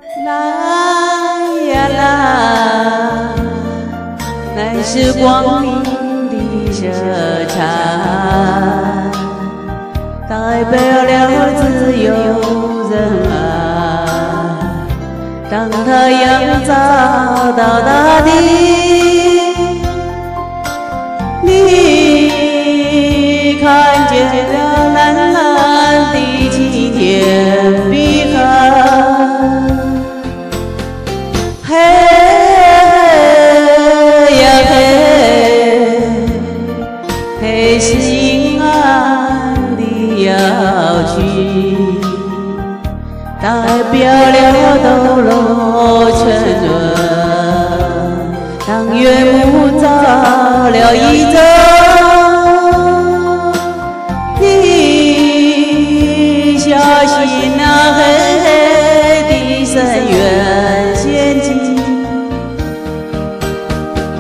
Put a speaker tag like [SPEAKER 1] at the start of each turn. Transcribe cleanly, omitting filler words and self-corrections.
[SPEAKER 1] 来呀来，乃是光明的色彩，代表了自由仁爱。当太阳照到大地，你看见了蓝蓝的晴天碧海。嘿呀嘿，嘿是阴暗的摇曲，代表了抖落沉沦。当月幕照了一周。